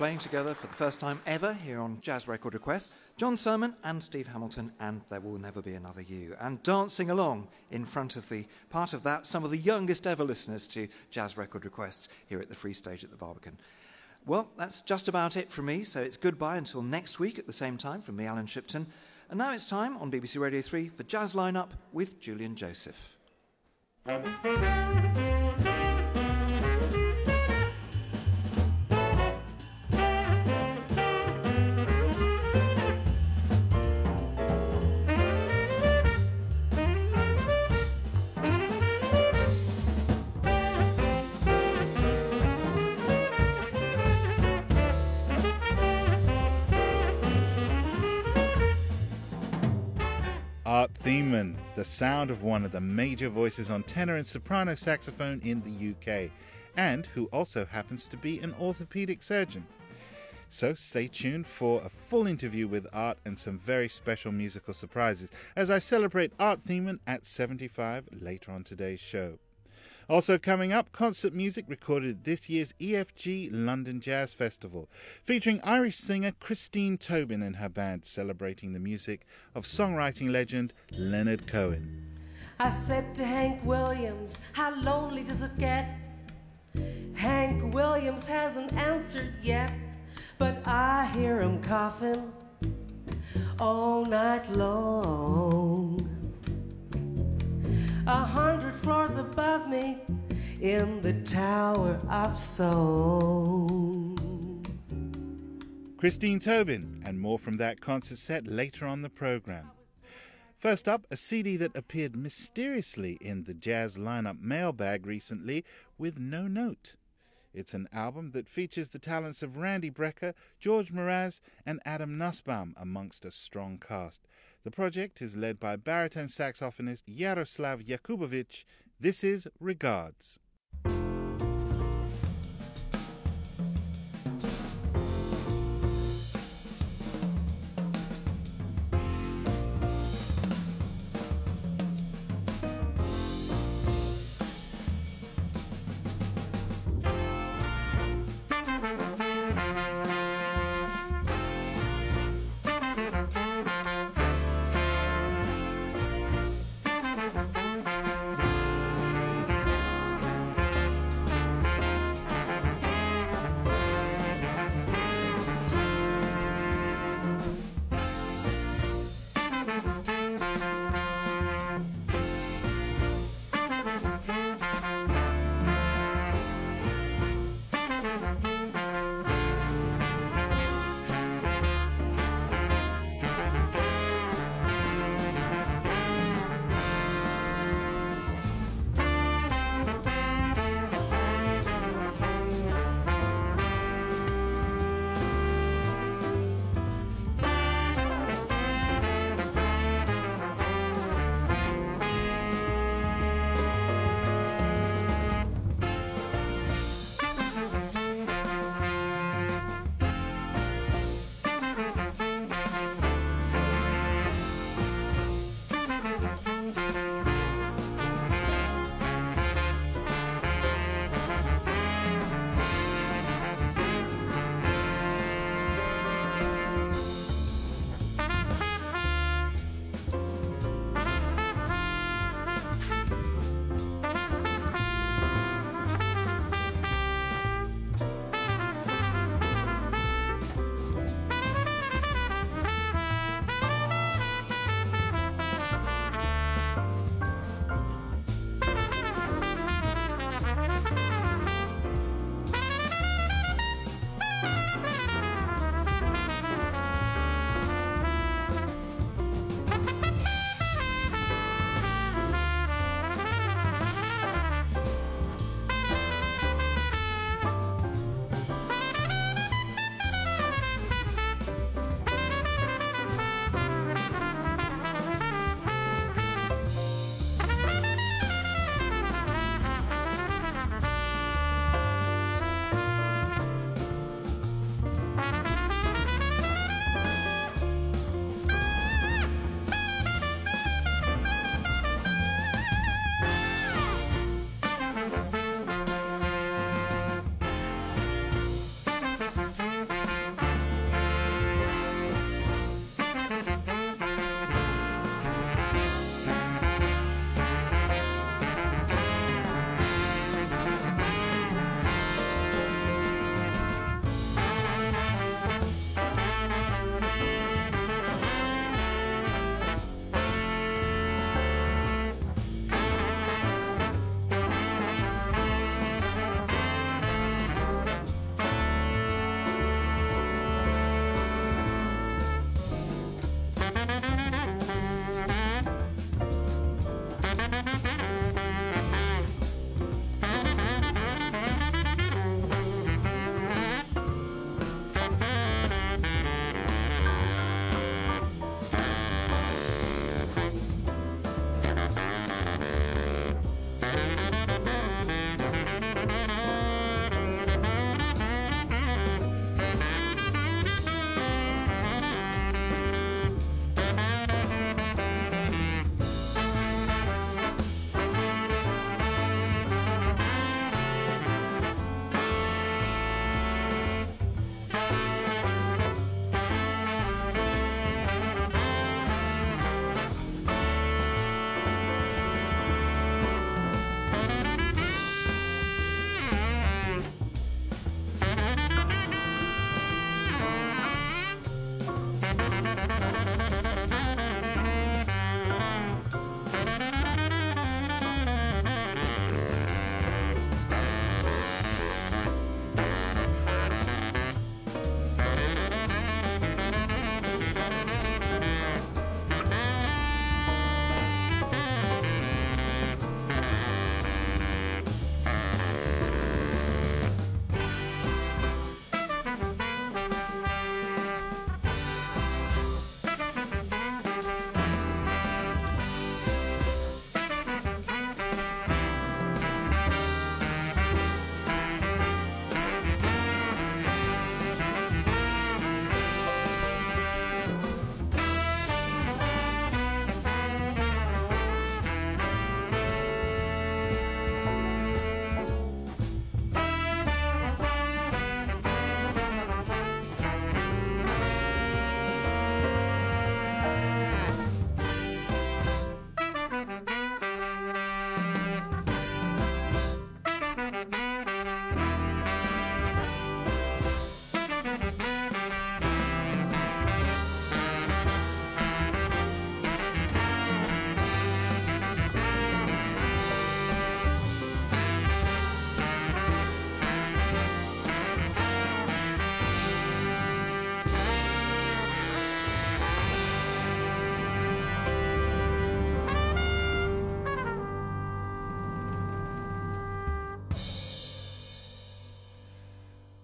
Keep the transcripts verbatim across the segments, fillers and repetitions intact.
playing together for the first time ever here on Jazz Record Request. John Sermon and Steve Hamilton and There Will Never Be Another You. And dancing along in front of the part of that, some of the youngest ever listeners to Jazz Record Requests here at the Free Stage at the Barbican. Well, that's just about it from me, so it's goodbye until next week at the same time from me, Alan Shipton. And now it's time on B B C Radio three for Jazz Lineup with Julian Joseph. Art Thiemann, the sound of one of the major voices on tenor and soprano saxophone in the U K, and who also happens to be an orthopedic surgeon. So stay tuned for a full interview with Art and some very special musical surprises as I celebrate Art Thiemann at seventy-five later on today's show. Also coming up, concert music recorded at this year's E F G London Jazz Festival, featuring Irish singer Christine Tobin and her band celebrating the music of songwriting legend Leonard Cohen. I said to Hank Williams, how lonely does it get? Hank Williams hasn't answered yet, but I hear him coughing all night long. A hundred floors above me in the Tower of Song. Christine Tobin and more from that concert set later on the programme. First up, a C D that appeared mysteriously in the Jazz Lineup mailbag recently with no note. It's an album that features the talents of Randy Brecker, George Mraz and Adam Nussbaum amongst a strong cast. The project is led by baritone saxophonist Yaroslav Yakubovich. This is Regards.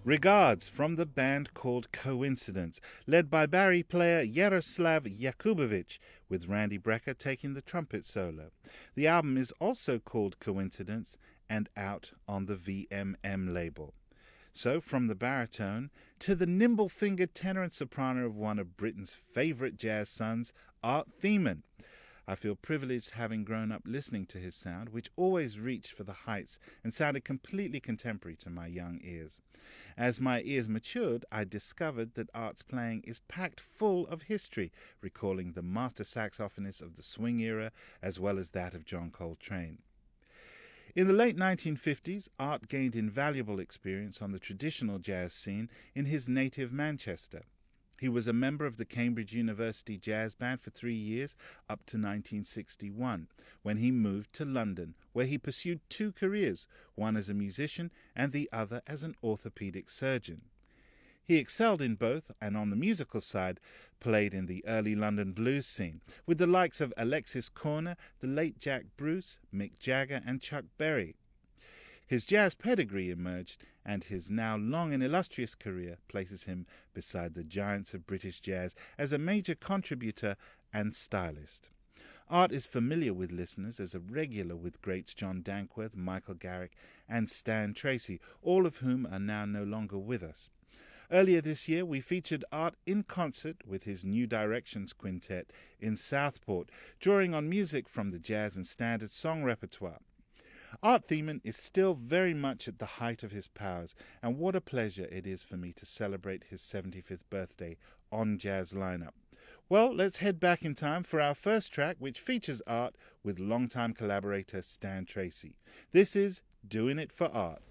Regards from the band called Coincidence, led by Barry player Yaroslav Yakubovich, with Randy Brecker taking the trumpet solo. The album is also called Coincidence and out on the V M M label. So, from the baritone to the nimble-fingered tenor and soprano of one of Britain's favourite jazz sons, Art Thiemann. I feel privileged having grown up listening to his sound, which always reached for the heights and sounded completely contemporary to my young ears. As my ears matured, I discovered that Art's playing is packed full of history, recalling the master saxophonist of the swing era as well as that of John Coltrane. In the late nineteen fifties, Art gained invaluable experience on the traditional jazz scene in his native Manchester. He was a member of the Cambridge University Jazz Band for three years, up to nineteen sixty-one, when he moved to London, where he pursued two careers, one as a musician and the other as an orthopedic surgeon. He excelled in both, and on the musical side, played in the early London blues scene, with the likes of Alexis Korner, the late Jack Bruce, Mick Jagger and Chuck Berry. His jazz pedigree emerged, and his now long and illustrious career places him beside the giants of British jazz as a major contributor and stylist. Art is familiar with listeners as a regular with greats John Dankworth, Michael Garrick and Stan Tracy, all of whom are now no longer with us. Earlier this year, we featured Art in concert with his New Directions Quintet in Southport, drawing on music from the jazz and standard song repertoire. Art Thiemann is still very much at the height of his powers, and what a pleasure it is for me to celebrate his seventy-fifth birthday on Jazz Lineup. Well, let's head back in time for our first track, which features Art with longtime collaborator Stan Tracy. This is Doing It for Art.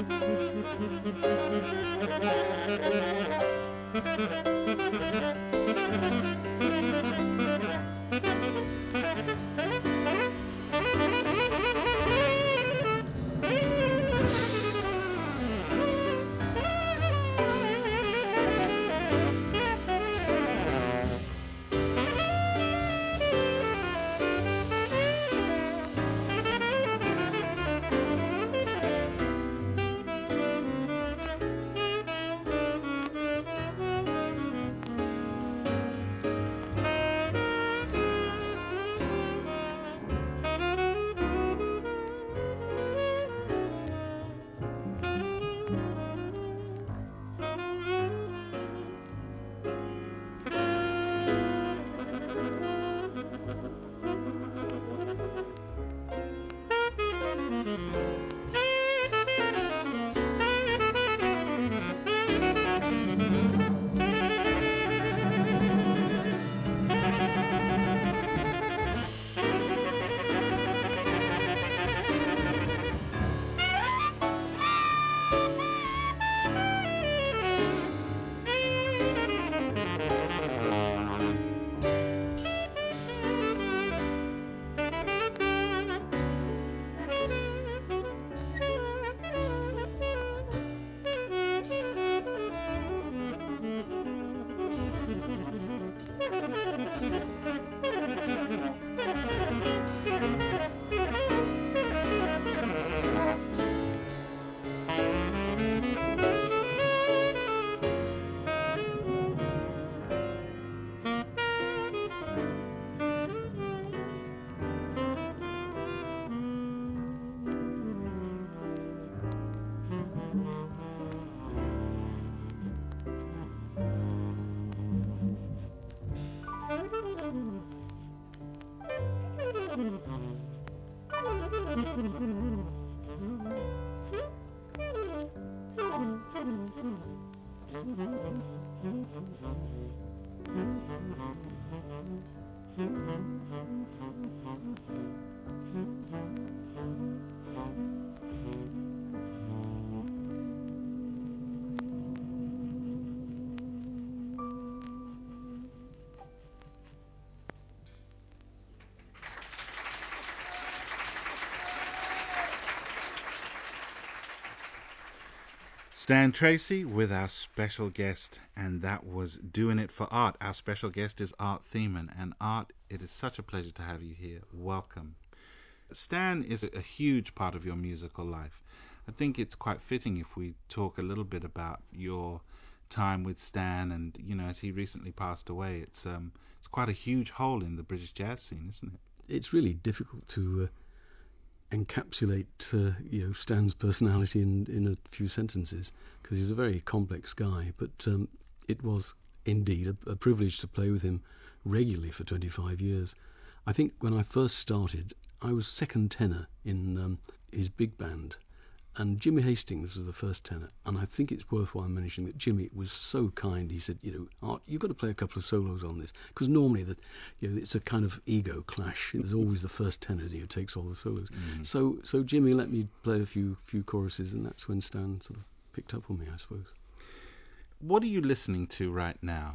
Stan Tracy with our special guest, and that was Doing It for Art. Our special guest is Art Thiemann, and Art, it is such a pleasure to have you here. Welcome. Stan is a huge part of your musical life. I think it's quite fitting if we talk a little bit about your time with Stan, and, you know, as he recently passed away, it's um, it's quite a huge hole in the British jazz scene, isn't it? It's really difficult to uh, encapsulate, uh, you know, Stan's personality in, in a few sentences, because he's a very complex guy. But um, it was indeed a, a privilege to play with him regularly for twenty-five years. I think when I first started, I was second tenor in um, his big band, and Jimmy Hastings was the first tenor. And I think it's worthwhile mentioning that Jimmy was so kind. He said, you know, Art, you've got to play a couple of solos on this, because normally that, you know, it's a kind of ego clash. There's always the first tenor who takes all the solos. Mm. So, so Jimmy let me play a few few choruses, and that's when Stan sort of picked up on me, I suppose. What are you listening to right now?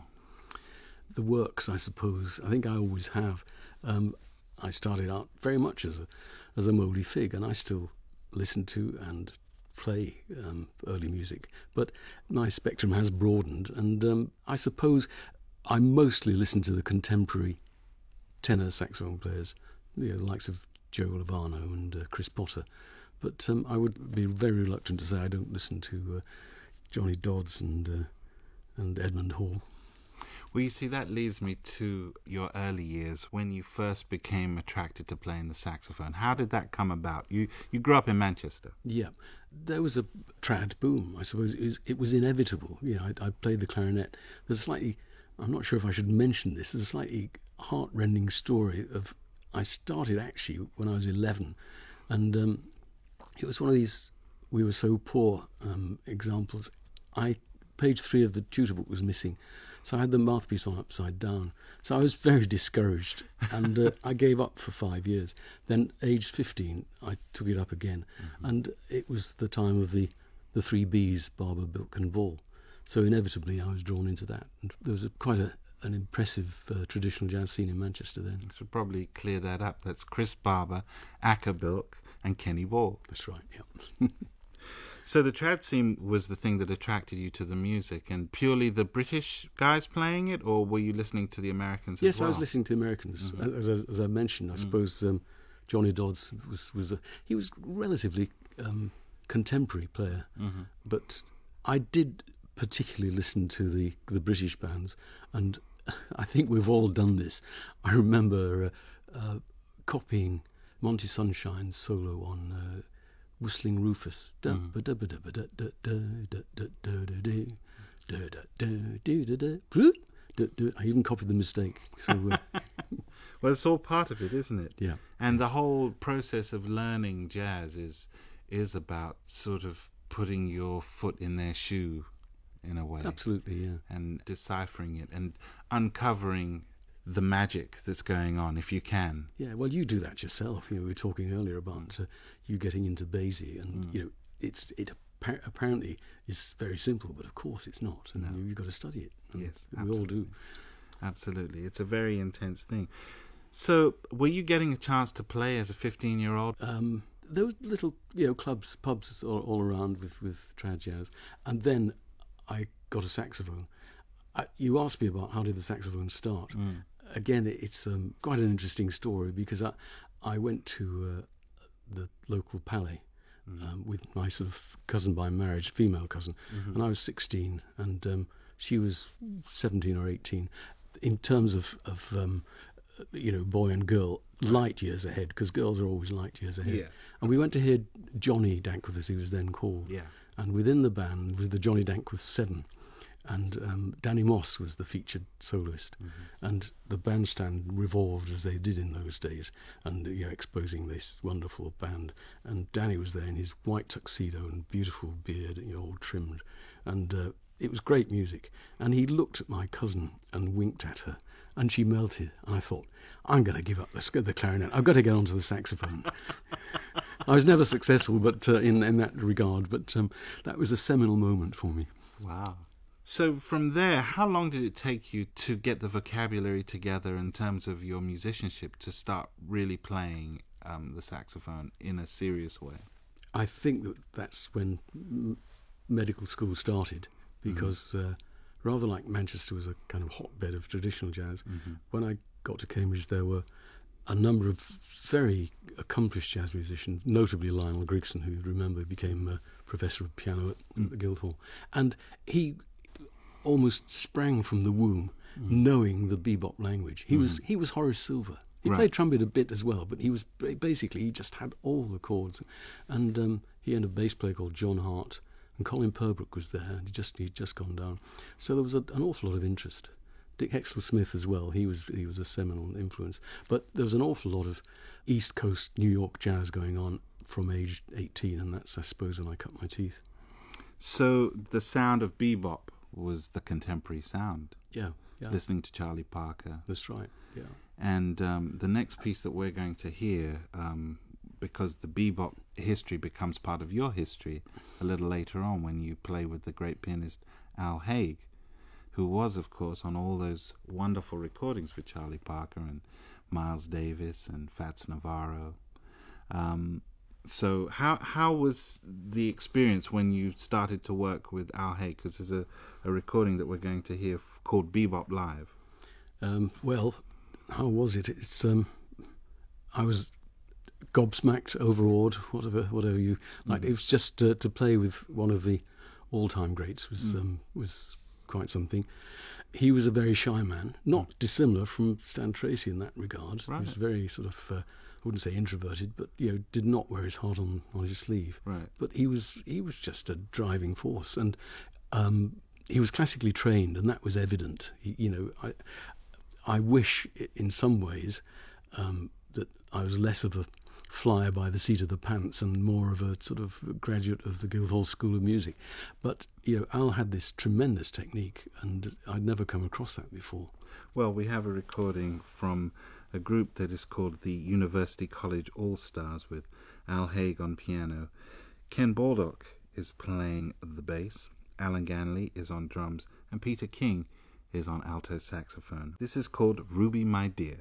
The works, I suppose. I think I always have. Um, I started out very much as a as a mouldy fig, and I still listen to and play um, early music. But my spectrum has broadened, and um, I suppose I mostly listen to the contemporary tenor saxophone players, you know, the likes of Joe Lovano and uh, Chris Potter. But um, I would be very reluctant to say I don't listen to uh, Johnny Dodds and uh, and Edmund Hall. Well, you see, that leads me to your early years, when you first became attracted to playing the saxophone. How did that come about? You you grew up in Manchester. Yeah, there was a trad boom, I suppose. It was, it was inevitable. You know, I, I played the clarinet. There's a slightly, I'm not sure if I should mention this, there's a slightly heart-rending story of, I started actually when I was eleven, and um, it was one of these, we were so poor um, examples. I page three of the tutor book was missing. So I had the mouthpiece on upside down. So I was very discouraged, and uh, I gave up for five years. Then, aged fifteen, I took it up again, mm-hmm. and it was the time of the the three Bs, Barber, Bilk and Ball. So inevitably I was drawn into that. And there was a, quite a, an impressive uh, traditional jazz scene in Manchester then. I should probably clear that up. That's Chris Barber, Acker Bilk and Kenny Ball. That's right, yeah. So the trad scene was the thing that attracted you to the music, and purely the British guys playing it, or were you listening to the Americans yes, as well? I was listening to the Americans. Mm-hmm. As, as, as I mentioned, I Mm. suppose um, Johnny Dodds was, was a, he was relatively um, contemporary player, Mm-hmm. but I did particularly listen to the, the British bands, and I think we've all done this. I remember uh, uh, copying Monty Sunshine's solo on uh, Whistling Rufus. I even copied the mistake. So, uh, Well, it's all part of it, isn't it? yeah. And the whole process of learning jazz is is about sort of putting your foot in their shoe, in a way. Absolutely, yeah. And deciphering it and uncovering the magic that's going on, if you can. Yeah, well, you do that yourself. You know, we were talking earlier about uh, you getting into Basie, and Mm. you know, it's it appa- apparently is very simple, but of course it's not, and No. you, you've got to study it. And Yes, we all do. Absolutely. It's a very intense thing. So, were you getting a chance to play as a fifteen-year-old? Um, there were little, you know, clubs, pubs all, all around with with trad jazz, and then I got a saxophone. I, you asked me about how did the saxophone start. Mm. Again, it's um, quite an interesting story because I, I went to uh, the local Palais Mm. um, with my sort of cousin by marriage, female cousin, Mm-hmm. and I was sixteen, and um, she was seventeen or eighteen. In terms of, of um, you know, boy and girl, light years ahead, because girls are always light years ahead. Yeah. And we went to hear Johnny Dankworth, as he was then called. Yeah. And within the band was the Johnny Dankworth Seven. And um, Danny Moss was the featured soloist, Mm-hmm. and the bandstand revolved as they did in those days, and you know, exposing this wonderful band. And Danny was there in his white tuxedo and beautiful beard, you know, all trimmed, and uh, it was great music. And he looked at my cousin and winked at her, and she melted. And I thought, I'm going to give up the, the clarinet. I've got to get onto the saxophone. I was never successful, but uh, in in that regard. But um, that was a seminal moment for me. Wow. So from there, how long did it take you to get the vocabulary together in terms of your musicianship to start really playing um, the saxophone in a serious way? I think that that's when m- medical school started, because uh, rather like Manchester was a kind of hotbed of traditional jazz, Mm-hmm. when I got to Cambridge there were a number of very accomplished jazz musicians, notably Lionel Grigson, who, remember, became a professor of piano at Mm. the Guildhall. And he almost sprang from the womb Mm. knowing the bebop language. He was he was Horace Silver. He Right. played trumpet a bit as well, but he was ba- basically, he just had all the chords. And um, he had a bass player called John Hart, and Colin Purbrook was there, and he just, he'd just gone down. So there was a, an awful lot of interest. Dick Hexler Smith as well, he was he was a seminal influence. But there was an awful lot of East Coast New York jazz going on from age eighteen, and that's, I suppose, when I cut my teeth. So the sound of bebop was the contemporary sound, Yeah, yeah, listening to Charlie Parker. that's right, yeah. And um, the next piece that we're going to hear, um, because the bebop history becomes part of your history a little later on when you play with the great pianist Al Haig, who was, of course, on all those wonderful recordings with Charlie Parker and Miles Davis and Fats Navarro. Um, so how how was the experience when you started to work with Al Haig? Because there's a, a recording that we're going to hear f- called Bebop Live. Um, well, how was it? It's um, I was gobsmacked, overawed, whatever, whatever you like. It was just uh, to play with one of the all-time greats was Mm. um, was quite something. He was a very shy man, not dissimilar from Stan Tracy in that regard. He was Right. very sort of, uh, I wouldn't say introverted, but you know, did not wear his heart on, on his sleeve. Right. But he was he was just a driving force, and um, he was classically trained, and that was evident. He, you know, I I wish i- in some ways um, that I was less of a flyer by the seat of the pants and more of a sort of graduate of the Guildhall School of Music. But you know, Al had this tremendous technique, and I'd never come across that before. Well, we have a recording from a group that is called the University College All Stars with Al Haig on piano. Ken Baldock is playing the bass, Alan Ganley is on drums, and Peter King is on alto saxophone. This is called Ruby My Dear.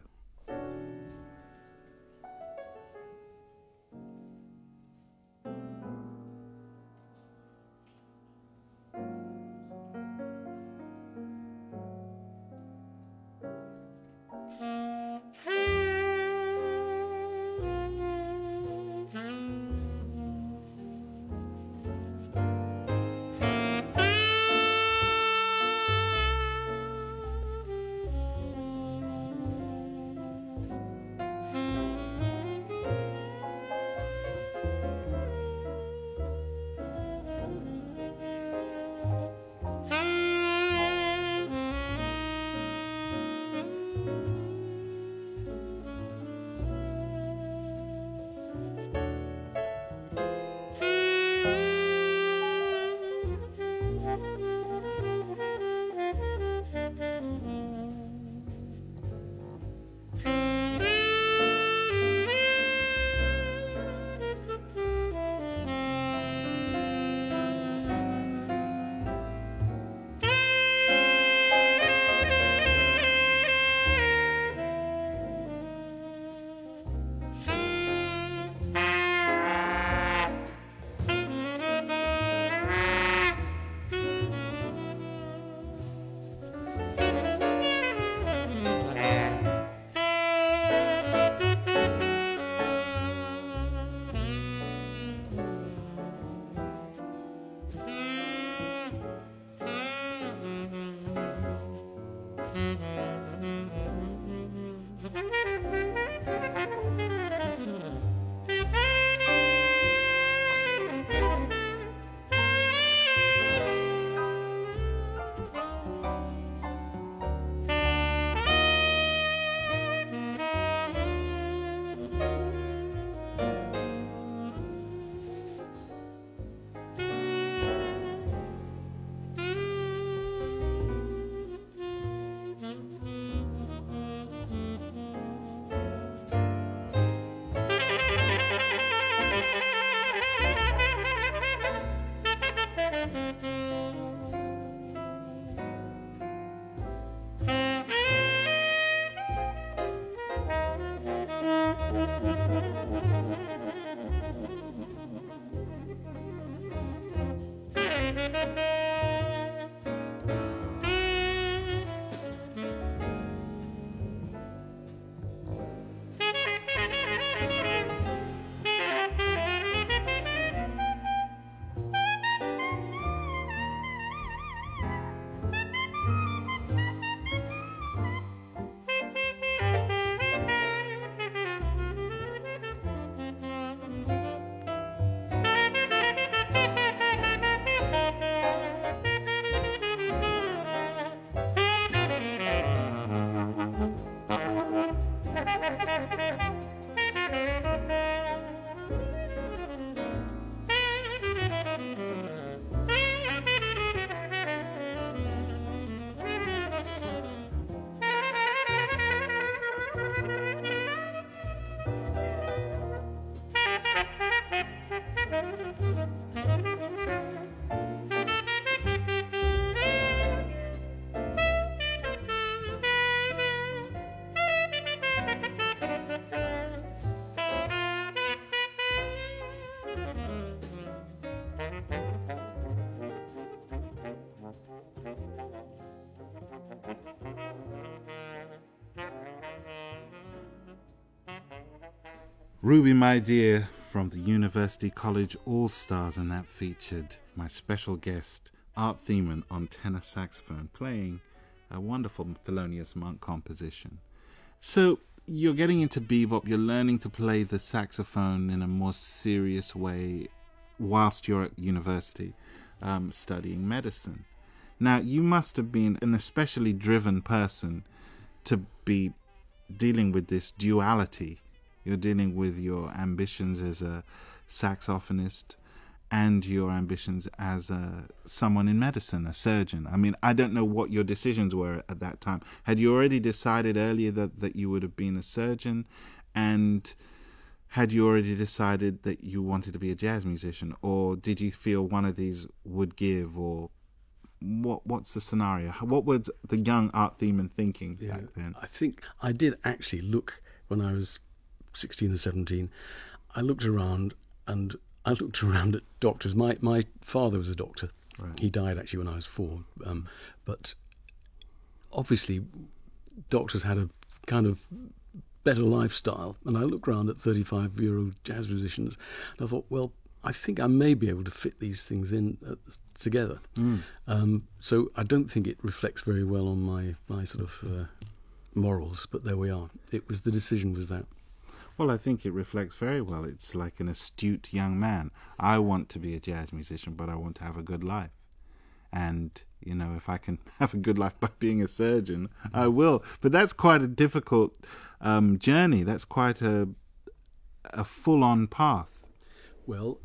Ruby My Dear from the University College All-Stars, and that featured my special guest Art Thiemann on tenor saxophone playing a wonderful Thelonious Monk composition. So you're getting into bebop, you're learning to play the saxophone in a more serious way whilst you're at university um, studying medicine. Now you must have been an especially driven person to be dealing with this duality. You're dealing with your ambitions as a saxophonist and your ambitions as a, someone in medicine, a surgeon. I mean, I don't know what your decisions were at that time. Had you already decided earlier that, that you would have been a surgeon? And had you already decided that you wanted to be a jazz musician, or did you feel one of these would give, or what? What's the scenario? What was the young Art Thiemann thinking Yeah, back then? I think I did actually look when I was sixteen or seventeen. I looked around and I looked around at doctors. My my father was a doctor. Right. He died actually when I was four. Um, but obviously, doctors had a kind of better lifestyle. And I looked around at thirty-five-year-old jazz musicians, and I thought, well, I think I may be able to fit these things in uh, together. Mm. Um, so I don't think it reflects very well on my, my sort of uh, morals, but there we are. It was the decision was that. Well, I think it reflects very well. It's like an astute young man. I want to be a jazz musician, but I want to have a good life. And, you know, if I can have a good life by being a surgeon, I will. But that's quite a difficult um, journey. That's quite a a full-on path. Well,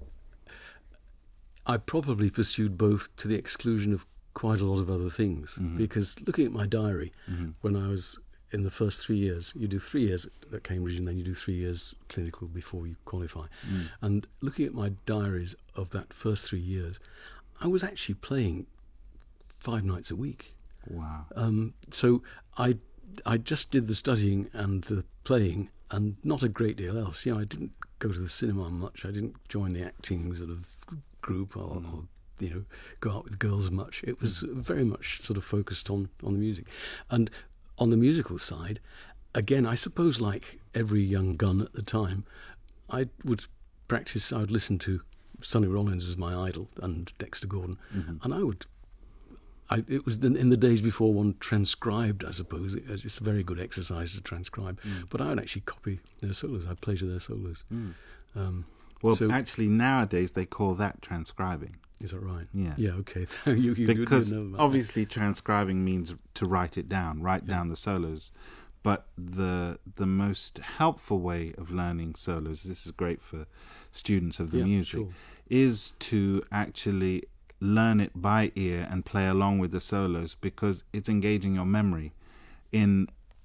I probably pursued both to the exclusion of quite a lot of other things. Mm-hmm. Because looking at my diary, Mm-hmm. when I was in the first three years, you do three years at Cambridge and then you do three years clinical before you qualify. Mm. And looking at my diaries of that first three years, I was actually playing five nights a week. Wow. Um, so I I just did the studying and the playing and not a great deal else. You know, I didn't go to the cinema much. I didn't join the acting sort of group or, Mm. or you know, go out with girls much. It was very much sort of focused on, on the music. And on the musical side, again, I suppose like every young gun at the time, I would practice, I would listen to Sonny Rollins as my idol and Dexter Gordon, Mm-hmm. and I would I, it was the, in the days before one transcribed, I suppose. It, it's a very good exercise to transcribe. Mm. But I would actually copy their solos. I'd play to their solos. Mm. Um, Well, so, actually, nowadays they call that transcribing. is that right? Yeah. Yeah, okay. you, you, you Because didn't know about obviously transcribing means to write it down, write Yeah. down the solos. But the the most helpful way of learning solos, this is great for students of the Yeah, music, sure. is to actually learn it by ear and play along with the solos, because it's engaging your memory in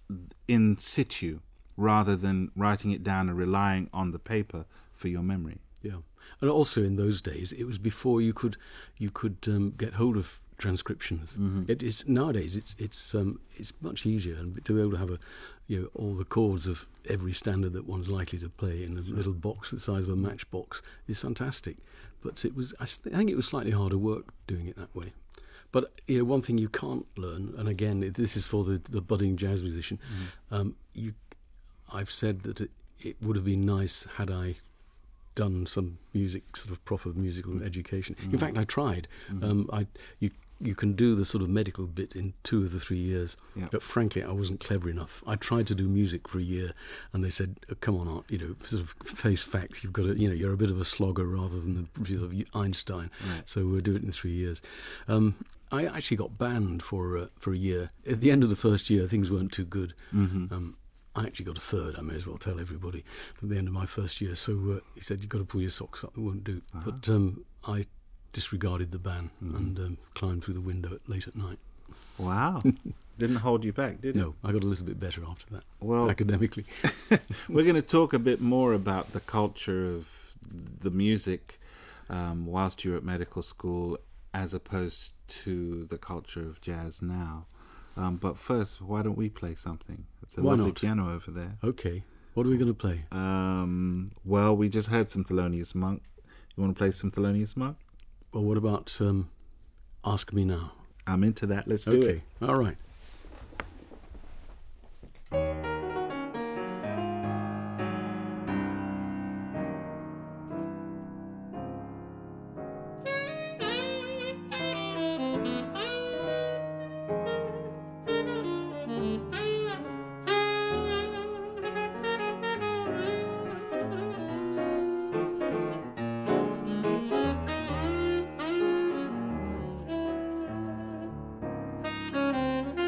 in situ rather than writing it down and relying on the paper for your memory. Yeah, and also in those days, it was before you could you could um, get hold of transcriptions. Mm-hmm. It is nowadays. It's it's um, it's much easier, and to be able to have a you know all the chords of every standard that one's likely to play in a little box the size of a matchbox is fantastic. But it was I think it was slightly harder work doing it that way. But you know, one thing you can't learn, and again, this is for the, the budding jazz musician. Mm-hmm. Um, you, I've said that it, it would have been nice had I done some music, sort of proper musical mm-hmm. education. Mm-hmm. In fact, I tried. Mm-hmm. Um, I you you can do the sort of medical bit in two of the three years, Yeah. but frankly, I wasn't clever enough. I tried to do music for a year, and they said, oh, "Come on, Art, you know, sort of face facts. You've got to, you know, you're a bit of a slogger rather than the sort of Einstein. Right. So we'll do it in three years." Um, I actually got banned for uh, for a year. At the end of the first year, things weren't too good. Mm-hmm. Um, I actually got a third. I may as well tell everybody at the end of my first year. So uh, he said, "You've got to pull your socks up. It won't do." Uh-huh. But um, I disregarded the ban Mm-hmm. and um, climbed through the window at, late at night. Wow. Didn't hold you back, did it? No, I got a little bit better after that, Well, academically. we're going to talk a bit more about the culture of the music um, whilst you're at medical school, as opposed to the culture of jazz now. Um, but first, why don't we play something? It's a Why lovely not? piano over there. Okay, what are we going to play? Um, well, we just heard some Thelonious Monk. You want to play some Thelonious Monk? Well, what about um, Ask Me Now? I'm into that. Let's do Okay, it. all right. Thank you.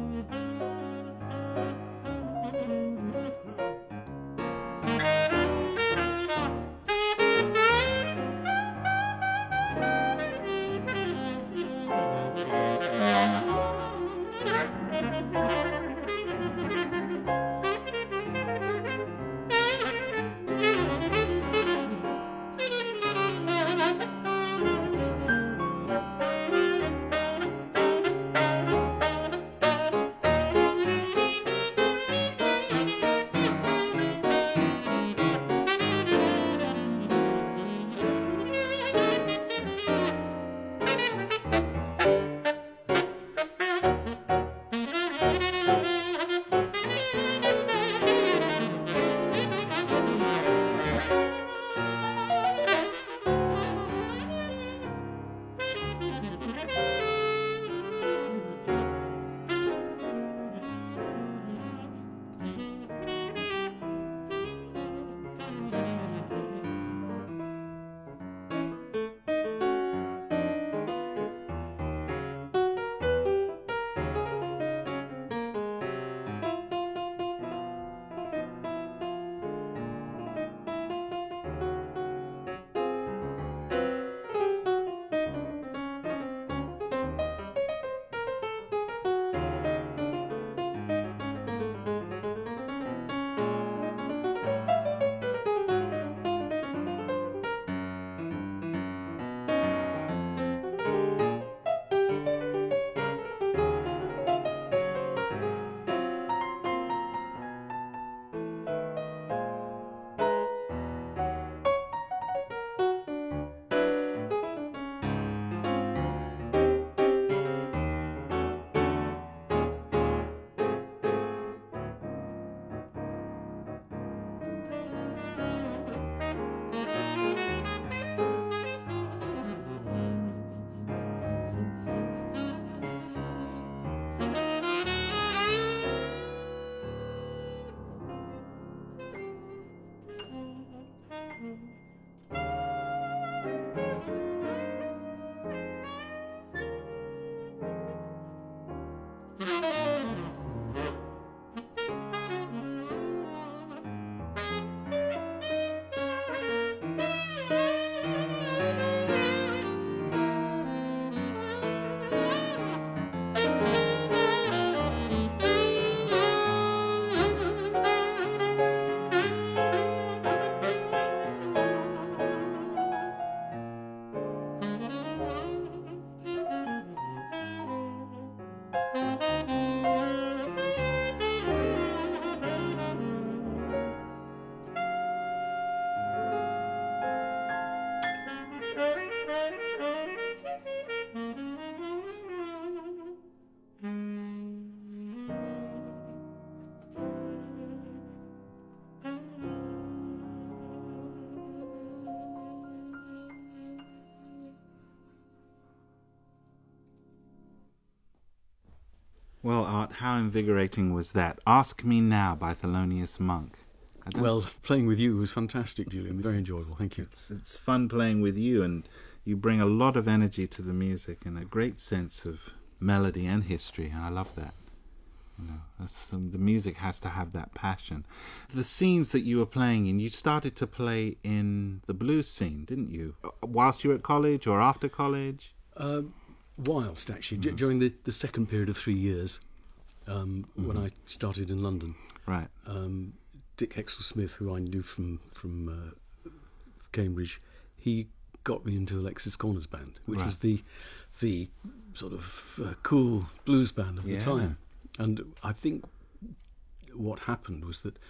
Well, Art, how invigorating was that? Ask Me Now by Thelonious Monk. Well, playing with you was fantastic, Julian. Very enjoyable. Thank you. It's, it's fun playing with you, and you bring a lot of energy to the music and a great sense of melody and history, and I love that. You know, that's, um, the music has to have that passion. The scenes that you were playing in, you started to play in the blues scene, didn't you? Whilst you were at college or after college? Uh, whilst, actually, mm-hmm. d- during the, the second period of three years, um, mm-hmm. when I started in London. Right. Um, Dick Hexel-Smith, who I knew from, from uh, Cambridge, he got me into Alexis Corner's band, which right. was the the sort of uh, cool blues band of yeah. the time. And I think what happened was that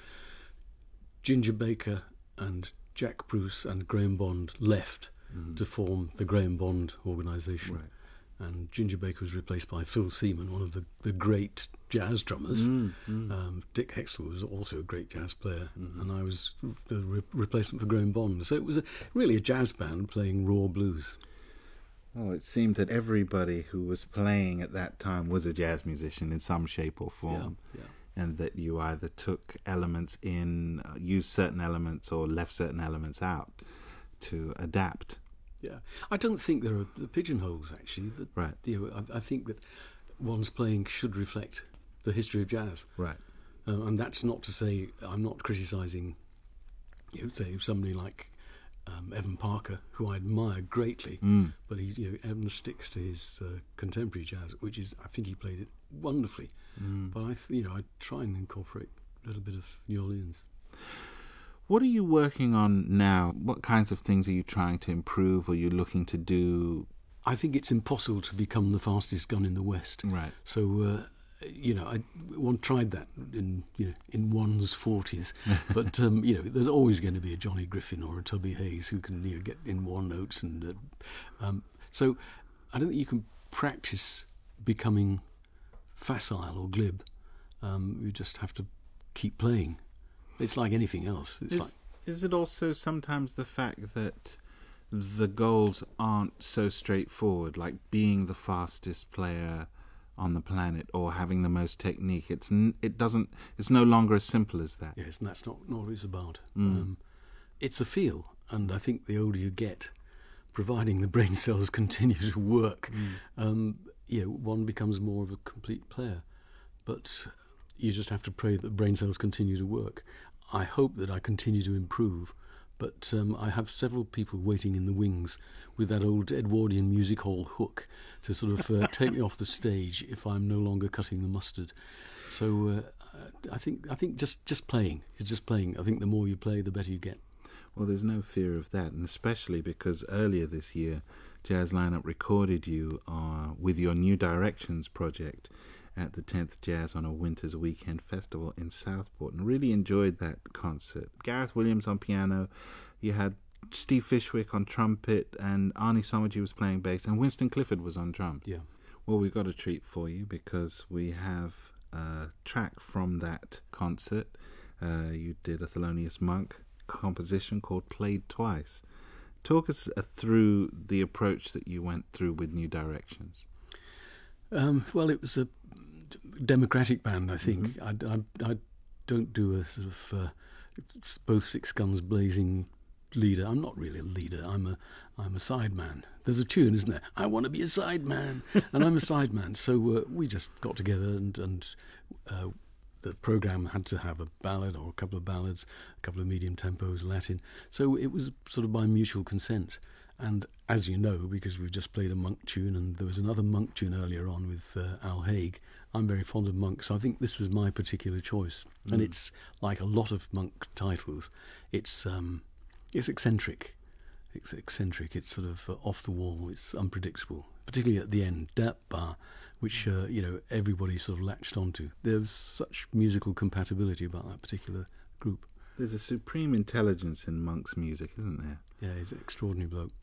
Ginger Baker and Jack Bruce and Graham Bond left mm. to form the Graham Bond organisation. Right. And Ginger Baker was replaced by Phil Seaman, one of the, the great jazz drummers. Mm, mm. Um, Dick Hexel was also a great jazz player, mm-hmm. and I was the re- replacement for Graham Bond. So it was a, really a jazz band playing raw blues. Well, it seemed that everybody who was playing at that time was a jazz musician in some shape or form. Yeah, yeah. And that you either took elements in, uh, used certain elements, or left certain elements out to adapt. Yeah, I don't think there are the pigeonholes, actually. That, right. You know, I, I think that one's playing should reflect the history of jazz. Right. Uh, and that's not to say I'm not criticising, you know, say somebody like um, Evan Parker, who I admire greatly, Mm. but he, you know, Evan sticks to his uh, contemporary jazz, which is, I think he played it wonderfully. Mm. But I, th- you know, I try and incorporate a little bit of New Orleans. What are you working on now? What kinds of things are you trying to improve, or are you looking to do? I think it's impossible to become the fastest gun in the West. Right. So, uh, you know, I one tried that in you know in one's forties, but um, you know, there's always going to be a Johnny Griffin or a Tubby Hayes who can you know, get in one notes, and uh, um, so I don't think you can practice becoming facile or glib. Um, you just have to keep playing. It's like anything else. It's Is, like is it also sometimes the fact that the goals aren't so straightforward, like being the fastest player on the planet or having the most technique? It's n- it doesn't. It's no longer as simple as that. yes, and that's not not what it's about. Mm. Um, it's a feel, and I think the older you get, providing the brain cells continue to work, Mm. um, you know, one becomes more of a complete player. But you just have to pray that the brain cells continue to work. I hope that I continue to improve, but um, I have several people waiting in the wings with that old Edwardian music hall hook to sort of uh, take me off the stage if I'm no longer cutting the mustard. So uh, I think I think just, just playing, it's just playing. I think the more you play, the better you get. Well, there's no fear of that, and especially because earlier this year, Jazz Lineup recorded you uh, with your New Directions project at the tenth Jazz on a Winter's Weekend Festival in Southport, and really enjoyed that concert. Gareth Williams on piano, you had Steve Fishwick on trumpet, and Arnie Somergy was playing bass, and Winston Clifford was on drum. Yeah. Well, we've got a treat for you because we have a track from that concert. Uh, you did a Thelonious Monk composition called Played Twice. Talk us uh, through the approach that you went through with New Directions. Um, well, it was a democratic band, I think. Mm-hmm. I, I, I don't do a sort of uh, both six guns blazing leader. I'm not really a leader. I'm a I'm a sideman. There's a tune, isn't there? I want to be a sideman, and I'm a sideman. So uh, we just got together, and and uh, the program had to have a ballad or a couple of ballads, a couple of medium tempos, Latin. So it was sort of by mutual consent. And as you know, because we've just played a Monk tune, and there was another Monk tune earlier on with uh, Al Haig, I'm very fond of Monk, so I think this was my particular choice. Mm. And it's like a lot of Monk titles. It's um, it's eccentric. It's eccentric. It's sort of uh, off the wall. It's unpredictable, particularly at the end, that bar, which uh, you know everybody sort of latched onto. There was such musical compatibility about that particular group. There's a supreme intelligence in Monk's music, isn't there? Yeah, he's an extraordinary bloke.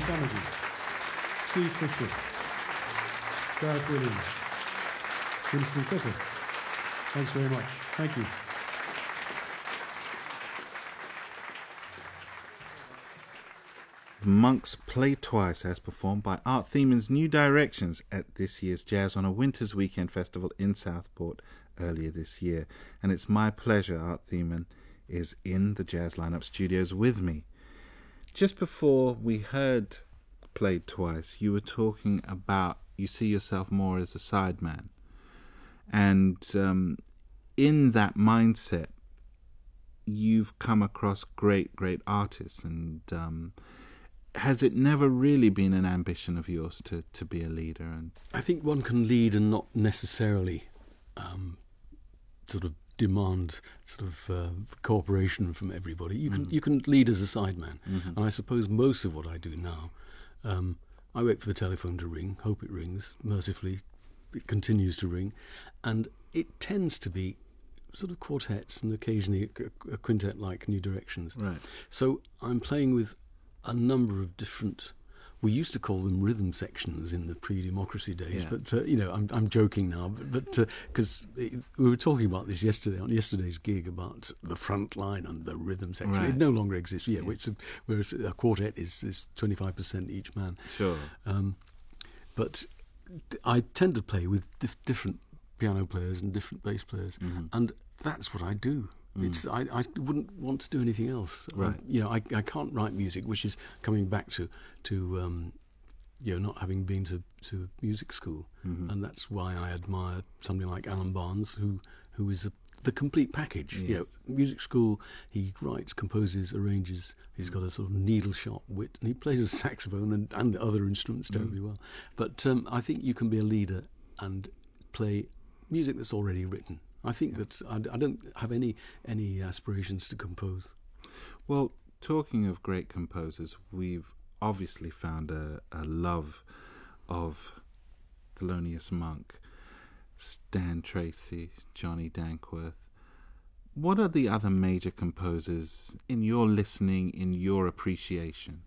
Samity, Steve Fisher, Gareth Williams, Winston Clifford. Thanks very much. Thank you. The Monks Play Twice as performed by Art Thieman's New Directions at this year's Jazz on a Winter's Weekend Festival in Southport earlier this year. And it's my pleasure Art Thiemann is in the Jazz Lineup Studios with me. Just before we heard Played Twice, you were talking about you see yourself more as a sideman. And um, in that mindset, you've come across great, great artists. And um, has it never really been an ambition of yours to, to be a leader? And I think one can lead and not necessarily um, sort of demand sort of uh, cooperation from everybody. You can mm. you can lead as a sideman. Mm-hmm. And I suppose most of what I do now, um, I wait for the telephone to ring, hope it rings. Mercifully, it continues to ring. And it tends to be sort of quartets and occasionally a, a quintet like New Directions. Right. So I'm playing with a number of different, we used to call them rhythm sections in the pre-democracy days, yeah. but, uh, you know, I'm I'm joking now, but because uh, we were talking about this yesterday, on yesterday's gig, about the front line and the rhythm section. Right. It no longer exists, yeah, yeah. It's a, whereas a quartet is, is twenty-five percent each man. Sure. Um, but I tend to play with dif- different piano players and different bass players, mm-hmm. and that's what I do. Mm. It's I, I wouldn't want to do anything else. Right. I, you know, I, I can't write music, which is coming back to to um, you know, not having been to, to music school, mm-hmm. and that's why I admire somebody like Alan Barnes, who who is a, the complete package. Yes. You know, music school, he writes, composes, arranges. He's got a sort of needle sharp wit, and he plays the saxophone and, and the other instruments terribly mm. well. But um, I think you can be a leader and play music that's already written. I think yeah. that I, I don't have any any aspirations to compose. Well, talking of great composers, we've obviously found a, a love of Thelonious Monk, Stan Tracy, Johnny Dankworth. What are the other major composers in your listening, in your appreciation?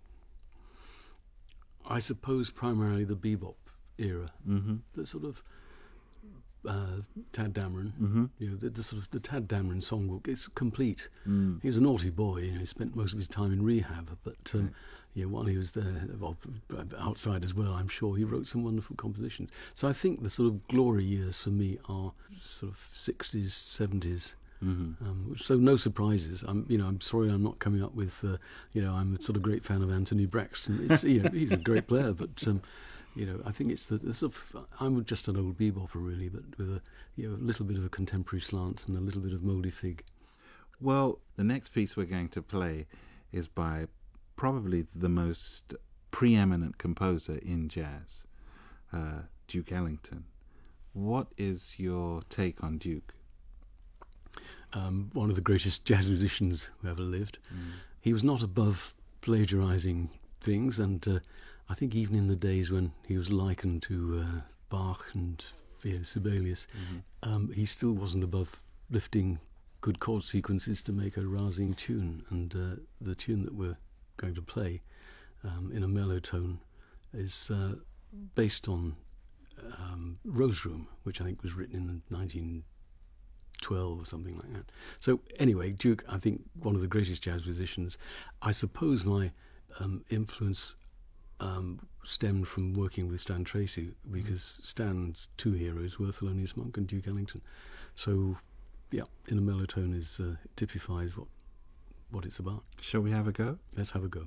I suppose primarily the bebop era, mm-hmm. the sort of Uh, Tad Dameron, mm-hmm. you know, the, the sort of the Tad Dameron songbook. It's complete. Mm. He was a naughty boy. You know, he spent most of his time in rehab, but um, right. yeah, while he was there, well, outside as well, I'm sure he wrote some wonderful compositions. So I think the sort of glory years for me are sort of sixties, seventies. Mm-hmm. Um, so no surprises. I'm, you know, I'm sorry I'm not coming up with, uh, you know, I'm a sort of great fan of Anthony Braxton. It's, you know, he's a great player, but. Um, You know, I think it's the, the sort of, I'm just an old bebopper really, but with a, you know, a little bit of a contemporary slant and a little bit of Mouldy Fig. Well, the next piece we're going to play is by probably the most preeminent composer in jazz, uh, Duke Ellington. What is your take on Duke? Um, one of the greatest jazz musicians who ever lived. Mm. He was not above plagiarising things, and uh, I think even in the days when he was likened to uh, Bach and you know, Sibelius, mm-hmm. um, he still wasn't above lifting good chord sequences to make a rousing tune. And uh, the tune that we're going to play um, in a mellow tone is uh, based on um, Rose Room, which I think was written in the nineteen twelve or something like that. So anyway, Duke, I think one of the greatest jazz musicians. I suppose my um, influence Um, stemmed from working with Stan Tracy, because Stan's two heroes were Thelonious Monk and Duke Ellington. So, yeah, In a Mellow Tone is uh, typifies what what it's about. Shall we have a go? Let's have a go.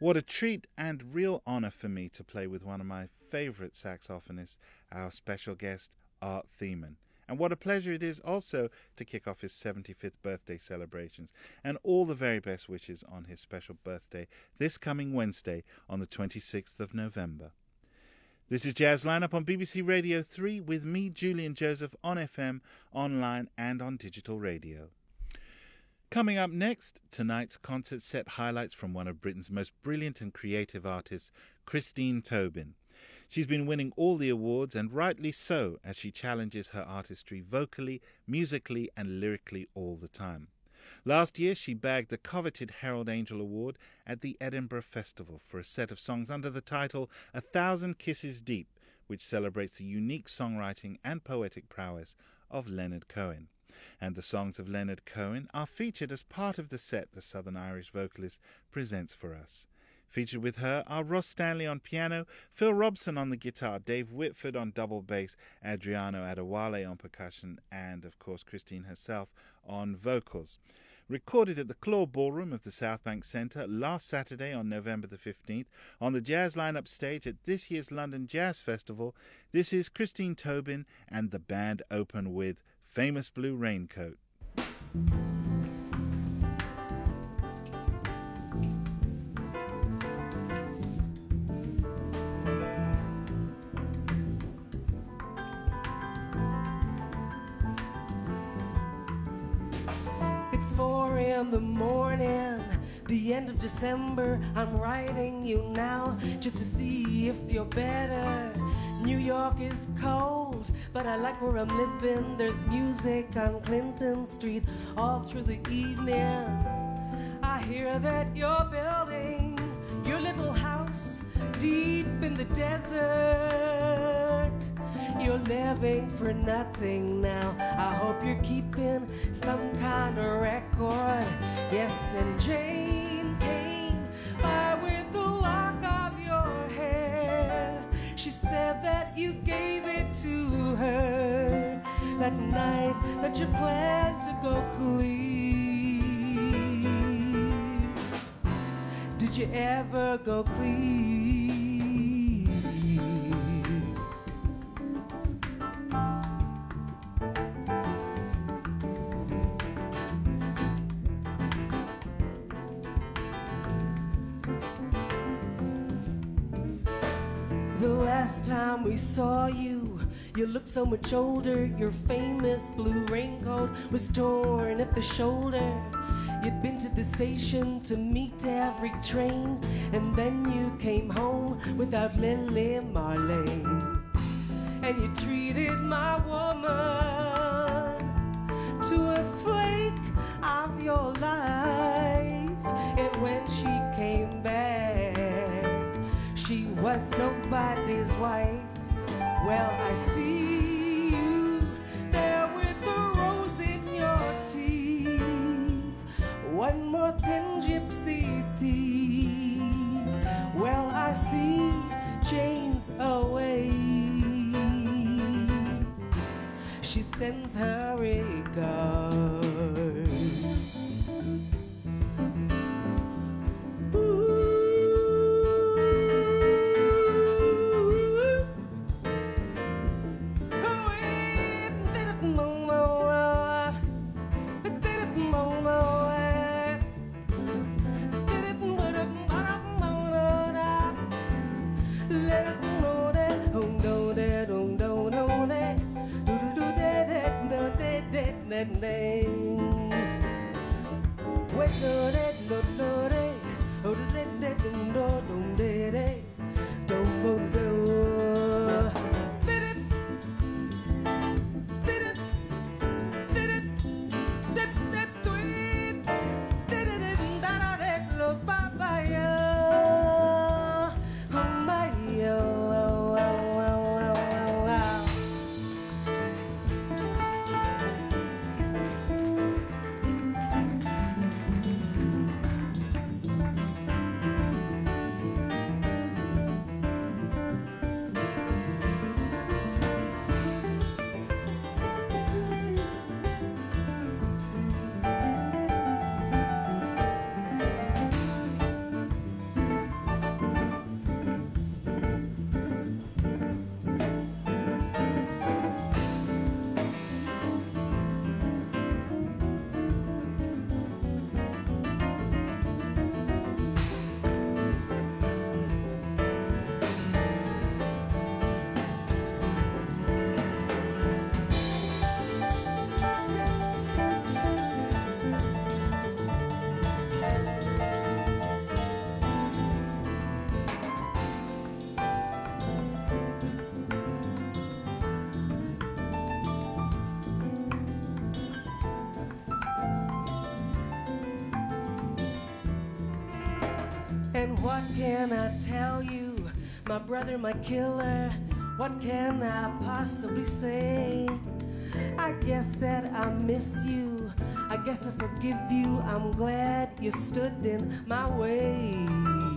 What a treat and real honour for me to play with one of my favourite saxophonists, our special guest, Art Thiemann. And what a pleasure it is also to kick off his seventy-fifth birthday celebrations, and all the very best wishes on his special birthday this coming Wednesday on the twenty-sixth of November. This is Jazz Lineup on B B C Radio three with me, Julian Joseph, on F M, online and on digital radio. Coming up next, tonight's concert set highlights from one of Britain's most brilliant and creative artists, Christine Tobin. She's been winning all the awards, and rightly so, as she challenges her artistry vocally, musically and lyrically all the time. Last year, she bagged the coveted Herald Angel Award at the Edinburgh Festival for a set of songs under the title A Thousand Kisses Deep, which celebrates the unique songwriting and poetic prowess of Leonard Cohen. And the songs of Leonard Cohen are featured as part of the set the Southern Irish vocalist presents for us. Featured with her are Ross Stanley on piano, Phil Robson on the guitar, Dave Whitford on double bass, Adriano Adewale on percussion, and, of course, Christine herself on vocals. Recorded at the Claw Ballroom of the South Bank Centre last Saturday on November the fifteenth, on the Jazz Lineup stage at this year's London Jazz Festival, this is Christine Tobin, and the band open with Famous Blue Raincoat. Four in the morning, the end of December. I'm writing you now just to see if you're better. New York is cold, but I like where I'm living. There's music on Clinton Street all through the evening. I hear that you're building your little house deep in the desert. You're living for nothing now. I hope you're keeping some kind of record. Yes, and Jane came by with the lock of your hair. She said that you gave it to her that night that you planned to go clear. Did you ever go clear? The last time we saw you, you looked so much older. Your famous blue raincoat was torn at the shoulder. You'd been to the station to meet every train, and then you came home without Lily Marlene. And you treated my woman to a flake of your life. And when she came back, she was nobody's wife. Well, I see you there with the rose in your teeth, one more thin gypsy thief. Well, I see Jane's away. She sends her regards. And what can I tell you, my brother, my killer? What can I possibly say? I guess that I miss you. I guess I forgive you. I'm glad you stood in my way.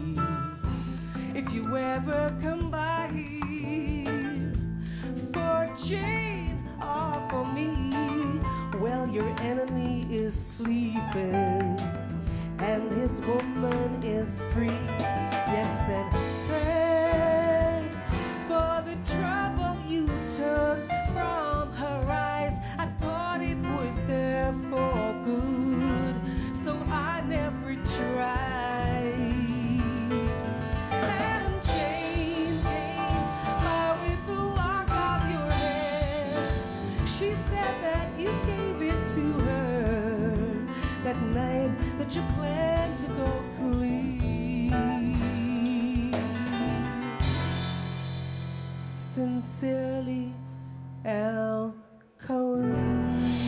If you ever come by here for Jane or for me, well, your enemy is sleeping and his woman is free. Yes, and thanks for the trouble you took from her eyes. I thought it was there for good, so I never tried. And Jane came by with the lock of your hair. She said that you gave it to her that night that you planned to go clean. Sincerely, Al Cohen.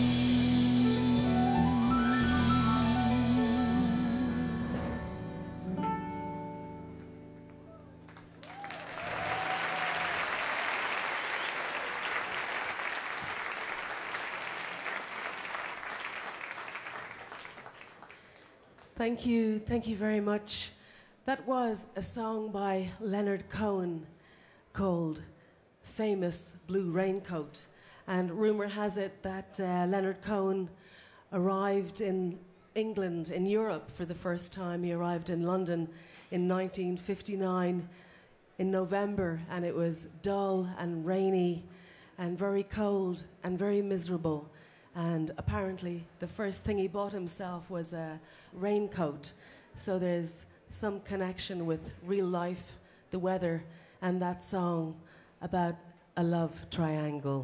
Thank you, thank you very much. That was a song by Leonard Cohen called Famous Blue Raincoat. And rumor has it that uh, Leonard Cohen arrived in England, in Europe for the first time. He arrived in London in nineteen fifty-nine in November, and it was dull and rainy and very cold and very miserable. And apparently the first thing he bought himself was a raincoat. So there's some connection with real life, the weather, and that song about a love triangle.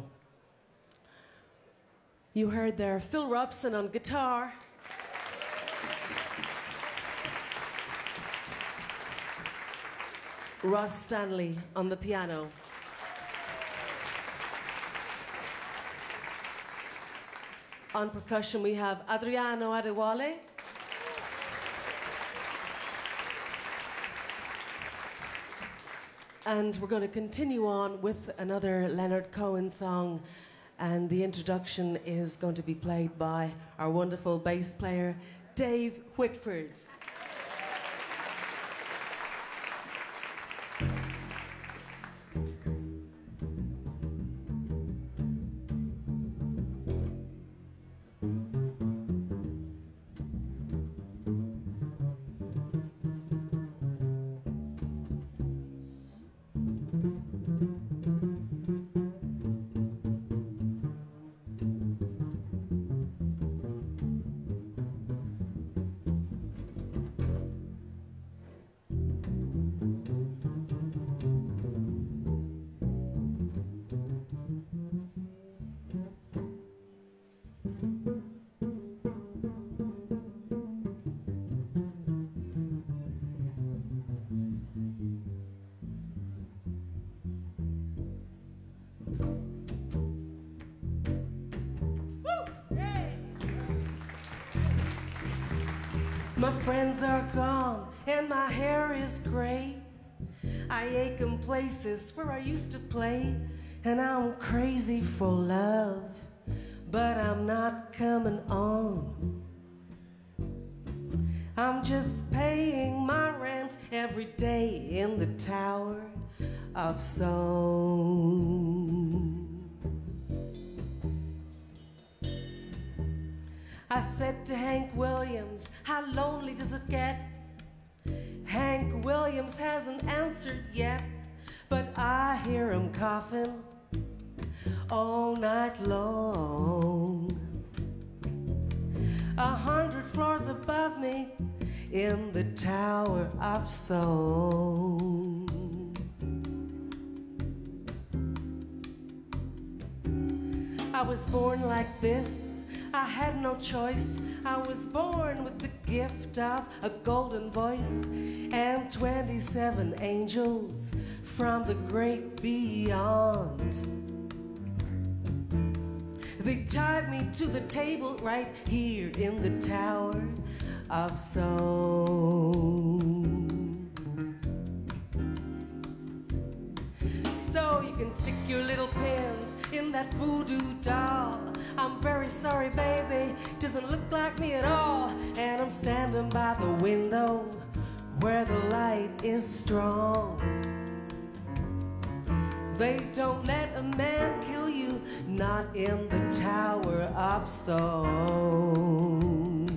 You heard there Phil Robson on guitar. Ross Stanley on the piano. On percussion, we have Adriano Adewale. And we're going to continue on with another Leonard Cohen song. And the introduction is going to be played by our wonderful bass player, Dave Whitford. My friends are gone and my hair is gray. I ache in places where I used to play, and I'm crazy for love, but I'm not coming on. I'm just paying my rent every day in the Tower of Song. I said to Hank Williams, how lonely does it get? Hank Williams hasn't answered yet, but I hear him coughing all night long. A hundred floors above me in the Tower of Song. I was born like this, I had no choice. I was born with the gift of a golden voice and twenty-seven angels from the great beyond. They tied me to the table right here in the Tower of Song. can stick your little pins in that voodoo doll. I'm very sorry, baby, doesn't look like me at all. And I'm standing by the window where the light is strong. They don't let a man kill you, not in the Tower of Song.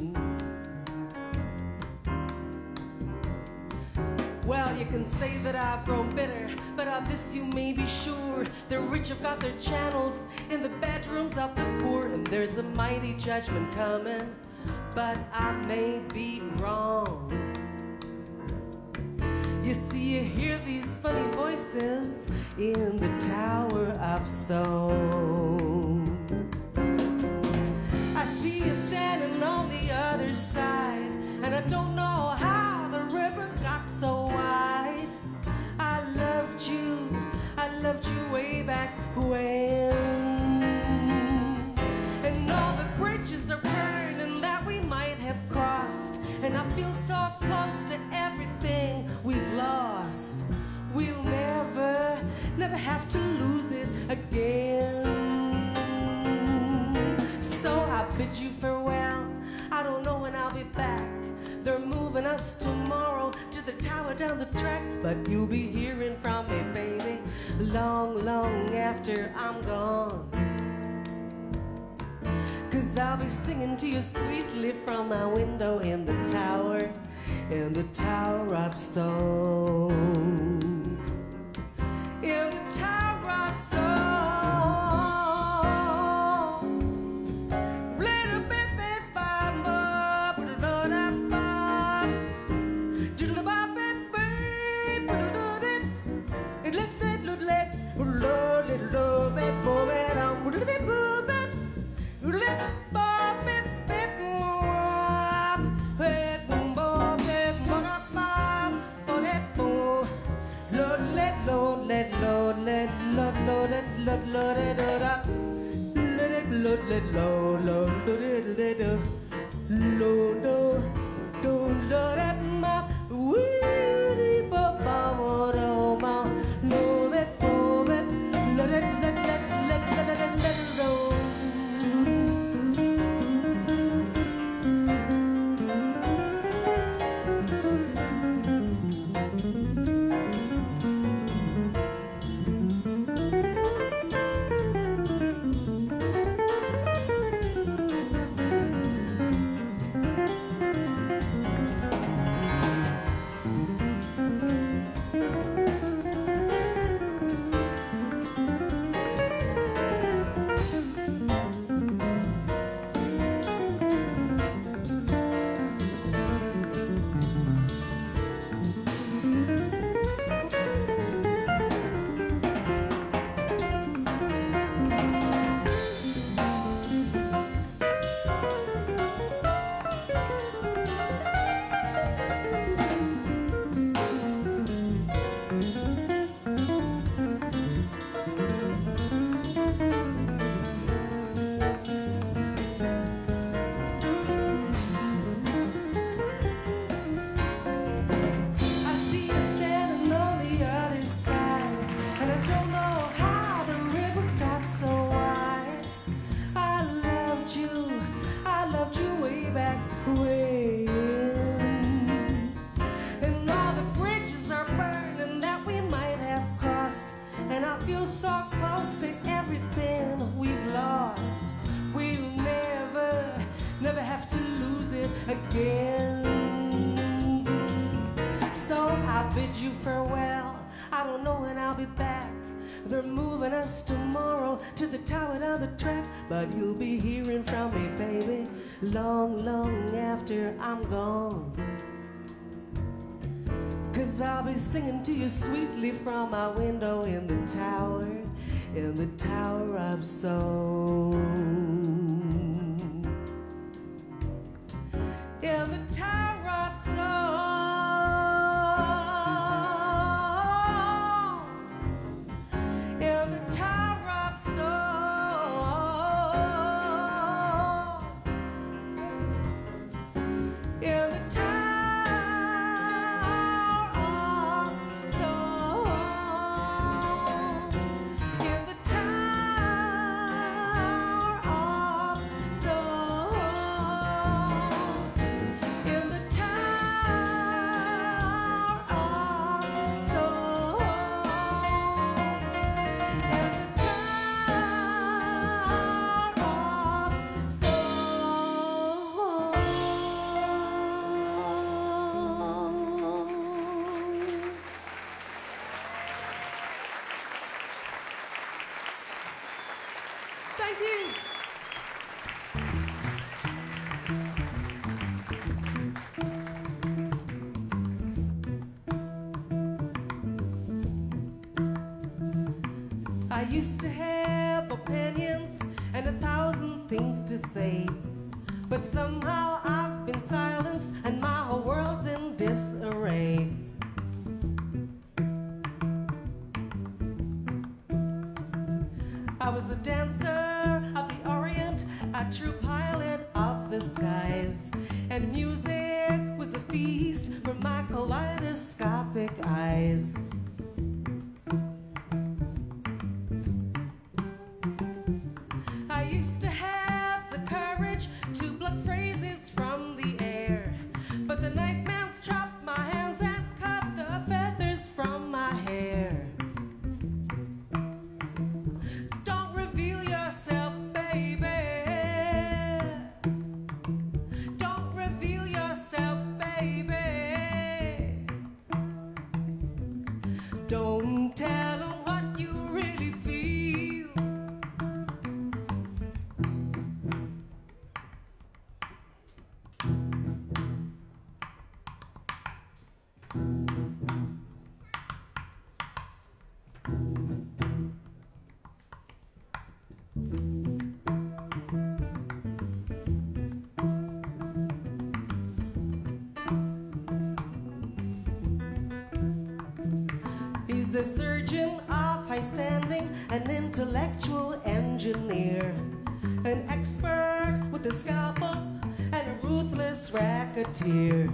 Well, you can say that I've grown bitter, but of this you may be sure. The rich have got their channels in the bedrooms of the poor, and there's a mighty judgment coming, but I may be wrong. You see, you hear these funny voices in the Tower of Song. I see you standing on the other side, and I don't know how the river got so wide. I loved you, I loved you way back when. And all the bridges are burning that we might have crossed, and I feel so close to everything we've lost. We'll never, never have to lose it again. So I bid you farewell, I don't know when I'll be back. They're moving us tomorrow to the tower down the track, but you'll be hearing from me, baby, long, long after I'm gone. 'Cause I'll be singing to you sweetly from my window in the tower, in the Tower of Song. In the Tower of Song. Little bit, bit, bam, bam, ba-da-da-da-bam. Diddle-da-bam, bam, ba-da-da-da. It-lit-lit-lit-lit. Lo-little-do-bit-bo-bit-um. Diddle-bit-bo-bit. Lit-bam, bit-bit-bo-bam. Bit-bom-bo-bit-bo-da-bam. Bo-lit-bo. Lo-lit, lo-lit, lo-lit, lo-lit, lo-lit, lo-lit-do-da. Lo-lit, lo-lit, lo-lo-lo-lit-do. Lo-do, do-lo-lit-ma. Wee-dee-bo-bam-o-do-ma. Lo-lit-bo-bit. Lo-lit, lit-lit, lit-lit-lit-lit-do. They're moving us tomorrow to the tower down the track, but you'll be hearing from me, baby, long, long after I'm gone. 'Cause I'll be singing to you sweetly from my window in the tower, in the Tower of Song. In the Tower of Song. Thank you. I used to have opinions and a thousand things to say, but somehow I've been silenced and my whole world's in disarray. I was a dancer of the Orient, a true pilot of the skies, and music was a feast for my kaleidoscopic eyes. I used to have the courage to pluck phrases from the air, but the knife man's chopped my hands and cut the feathers from my hair. Don't reveal yourself, baby. Don't reveal yourself, baby. Don't tell them what you really feel. He's a surgeon of high standing, an intellectual engineer, an expert with a scalpel and a ruthless racketeer.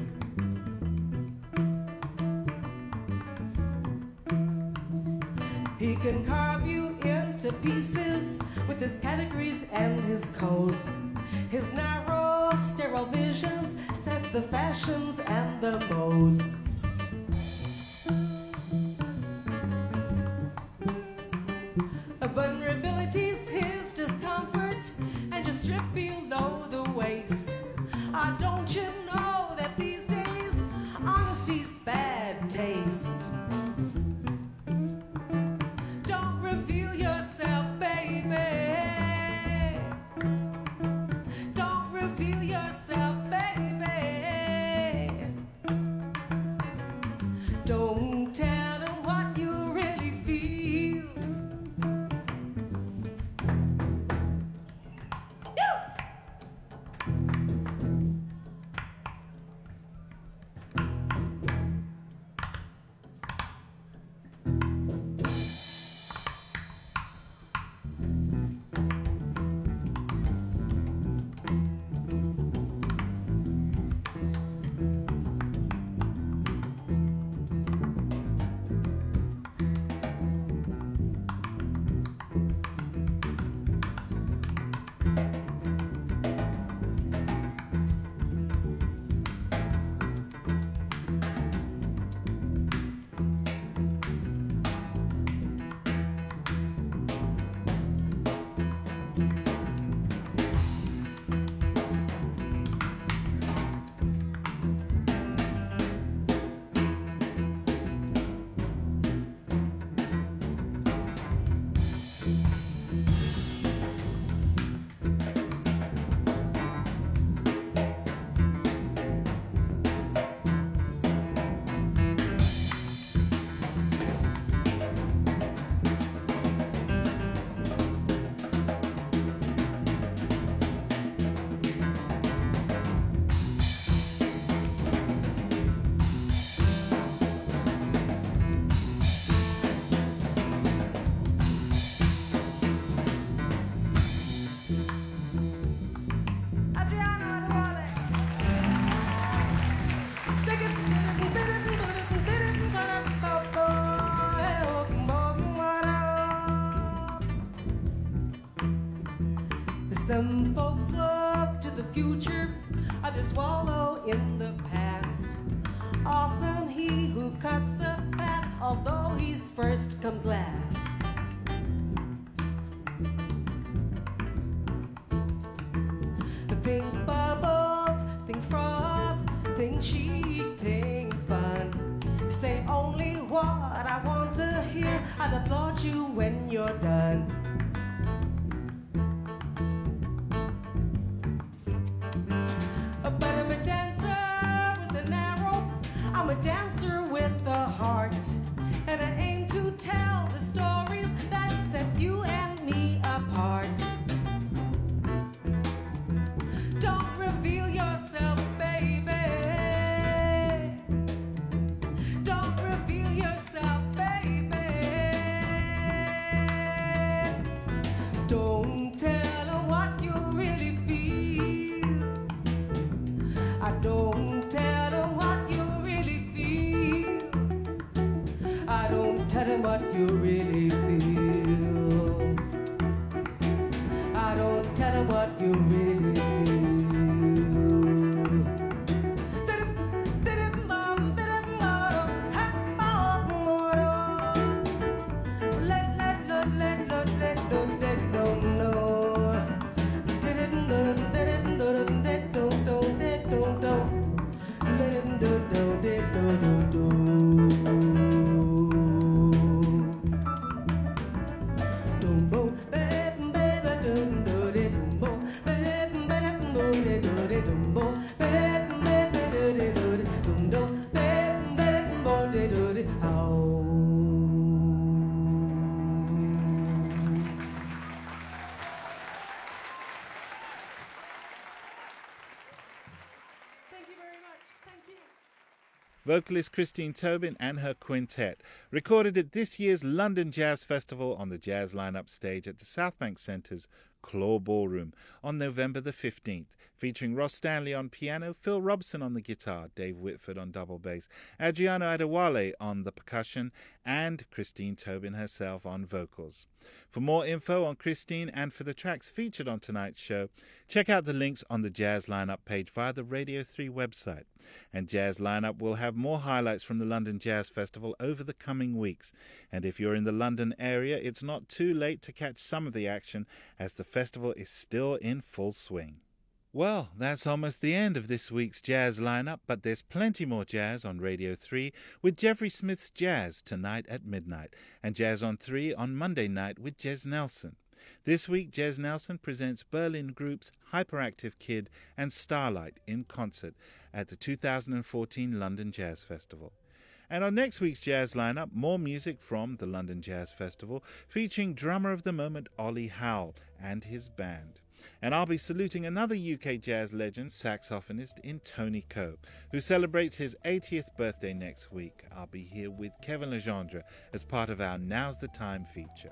He can carve you into pieces with his categories and his codes. His narrow, sterile visions set the fashions and the modes. Vulnerability's his discomfort, and just strip below the waist. Ah, don't you know that these days honesty's bad taste? Don't reveal yourself, baby. Don't reveal yourself, baby. Don't tell them what you really feel. Some folks look to the future, others wallow in the past. Often he who cuts the path, although he's first, comes last. Think bubbles, think fraud, think cheat, think fun. Say only what I want to hear, I'll applaud you when you're done. a dancer with a heart, and I aim to tell the stories that set you and me apart. Don't reveal yourself, baby. Don't reveal yourself, baby. Don't tell her what you really feel. I don't tell her what you really feel. I don't tell him what you really feel. I don't tell him what you really feel. Vocalist Christine Tobin and her quintet, recorded at this year's London Jazz Festival on the Jazz Lineup stage at the Southbank Centre's Claw Ballroom on November the fifteenth, featuring Ross Stanley on piano, Phil Robson on the guitar, Dave Whitford on double bass, Adriano Adewale on the percussion, and Christine Tobin herself on vocals. For more info on Christine and for the tracks featured on tonight's show, check out the links on the Jazz Lineup page via the Radio three website. And Jazz Lineup will have more highlights from the London Jazz Festival over the coming weeks. And if you're in the London area, it's not too late to catch some of the action, as the festival is still in full swing. Well, that's almost the end of this week's Jazz Lineup, but there's plenty more jazz on Radio three with Jeffrey Smith's Jazz tonight at midnight, and Jazz on three on Monday night with Jez Nelson. This week, Jez Nelson presents Berlin groups Hyperactive Kid and Starlight in concert at the two thousand fourteen London Jazz Festival. And on next week's Jazz Lineup, more music from the London Jazz Festival, featuring drummer of the moment Ollie Howell and his band. And I'll be saluting another U K jazz legend, saxophonist in Tony Coe, who celebrates his eightieth birthday next week. I'll be here with Kevin Legendre as part of our Now's the Time feature.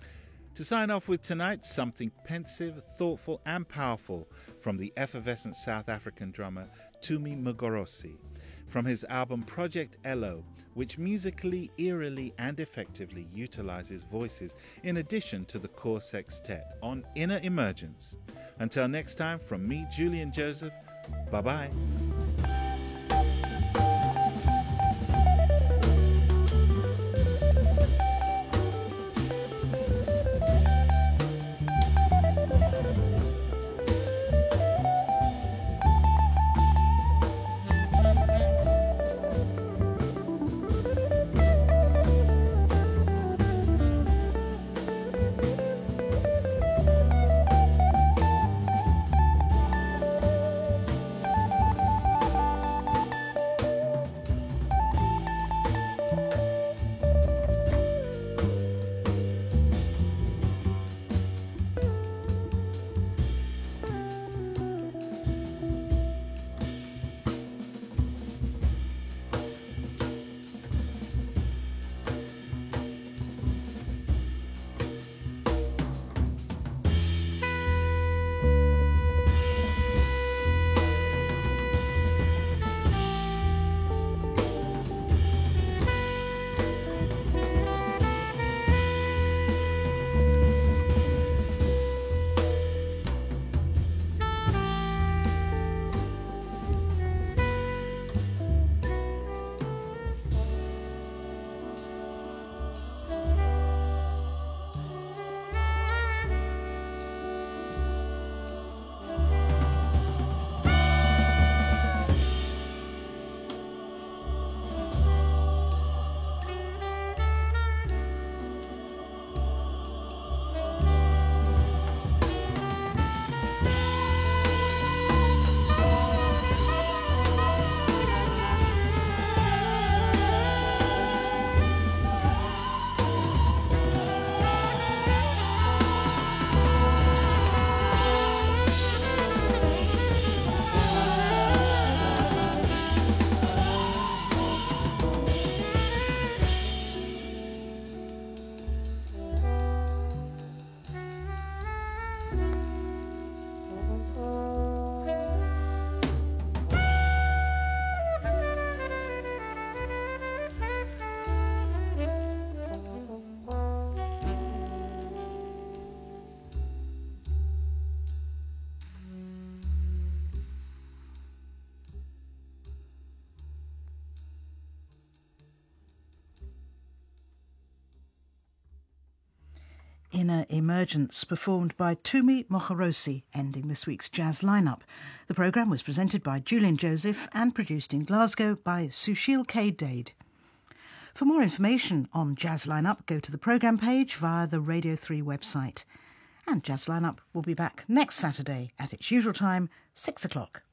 To sign off with tonight, something pensive, thoughtful and powerful from the effervescent South African drummer Tumi Mogorosi, from his album Project Elo, which musically, eerily and effectively utilizes voices in addition to the core sextet on Inner Emergence. Until next time, from me, Julian Joseph, bye-bye. Inner Emergence, performed by Tumi Moharosi, ending this week's jazz lineup. The programme was presented by Julian Joseph and produced in Glasgow by Sushil K. Dade. For more information on Jazz Lineup, go to the programme page via the Radio three website. And Jazz Lineup will be back next Saturday at its usual time, six o'clock.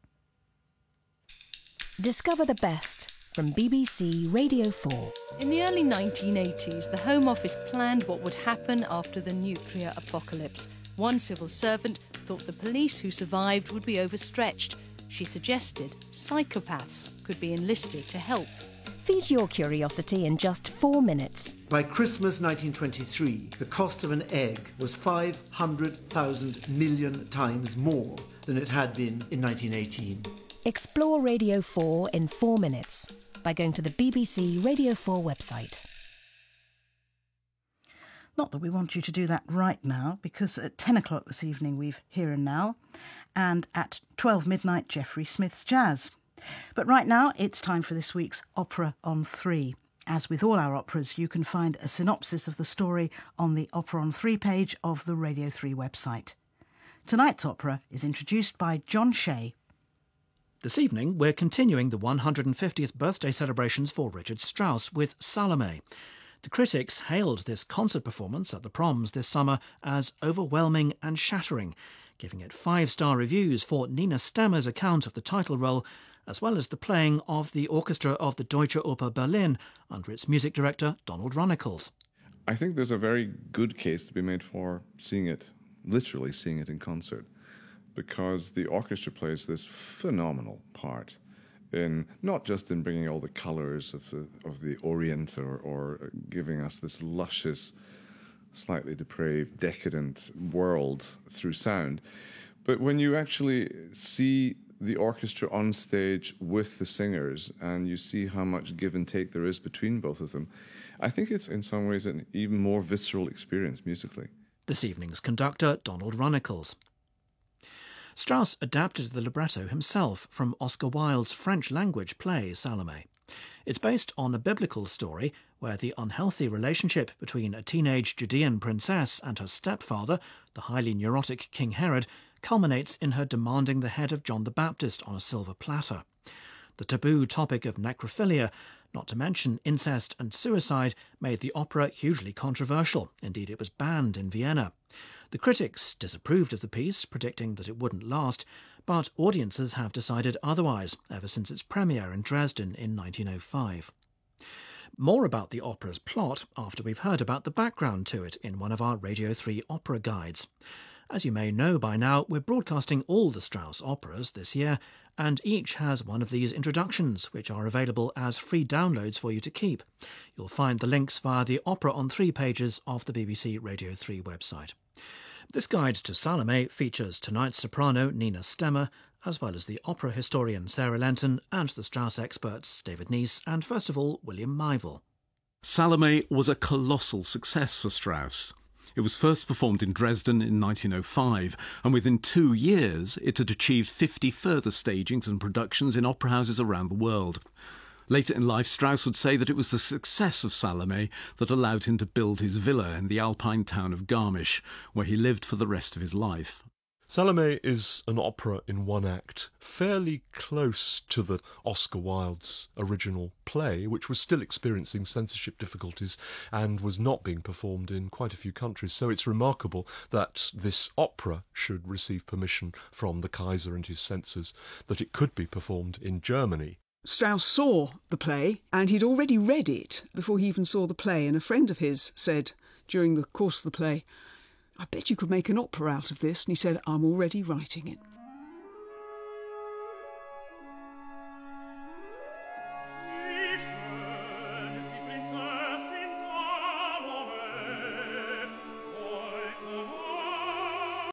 Discover the best from B B C Radio four. In the early nineteen eighties, the Home Office planned what would happen after the nuclear apocalypse. One civil servant thought the police who survived would be overstretched. She suggested psychopaths could be enlisted to help. Feed your curiosity in just four minutes. By Christmas nineteen twenty-three, the cost of an egg was five hundred thousand million times more than it had been in nineteen eighteen. Explore Radio four in four minutes by going to the B B C Radio four website. Not that we want you to do that right now, because at ten o'clock this evening we've Here and Now, and at twelve midnight Geoffrey Smith's Jazz. But right now it's time for this week's Opera on three. As with all our operas, you can find a synopsis of the story on the Opera on three page of the Radio three website. Tonight's opera is introduced by John Shea. This evening we're continuing the one hundred fiftieth birthday celebrations for Richard Strauss with Salome. The critics hailed this concert performance at the Proms this summer as overwhelming and shattering, giving it five-star reviews for Nina Stemmer's account of the title role, as well as the playing of the orchestra of the Deutsche Oper Berlin under its music director Donald Runnicles. I think there's a very good case to be made for seeing it, literally seeing it in concert, because the orchestra plays this phenomenal part in not just in bringing all the colours of the of the Orient or, or giving us this luscious, slightly depraved, decadent world through sound, but when you actually see the orchestra on stage with the singers and you see how much give and take there is between both of them, I think it's in some ways an even more visceral experience musically. This evening's conductor, Donald Runnicles. Strauss adapted the libretto himself from Oscar Wilde's French-language play Salome. It's based on a biblical story where the unhealthy relationship between a teenage Judean princess and her stepfather, the highly neurotic King Herod, culminates in her demanding the head of John the Baptist on a silver platter. The taboo topic of necrophilia, not to mention incest and suicide, made the opera hugely controversial. Indeed, it was banned in Vienna. The critics disapproved of the piece, predicting that it wouldn't last, but audiences have decided otherwise ever since its premiere in Dresden in nineteen oh five. More about the opera's plot after we've heard about the background to it in one of our Radio three opera guides. As you may know by now, we're broadcasting all the Strauss operas this year, and each has one of these introductions, which are available as free downloads for you to keep. You'll find the links via the Opera on three pages of the B B C Radio three website. This guide to Salome features tonight's soprano Nina Stemmer, as well as the opera historian Sarah Lenton and the Strauss experts David Neese and, first of all, William Myville. Salome was a colossal success for Strauss. It was first performed in Dresden in nineteen oh five, and within two years it had achieved fifty further stagings and productions in opera houses around the world. Later in life, Strauss would say that it was the success of Salome that allowed him to build his villa in the alpine town of Garmisch, where he lived for the rest of his life. Salome is an opera in one act, fairly close to the Oscar Wilde's original play, which was still experiencing censorship difficulties and was not being performed in quite a few countries. So it's remarkable that this opera should receive permission from the Kaiser and his censors, that it could be performed in Germany. Strauss saw the play, and he'd already read it before he even saw the play, and a friend of his said during the course of the play, "I bet you could make an opera out of this," and he said, "I'm already writing it."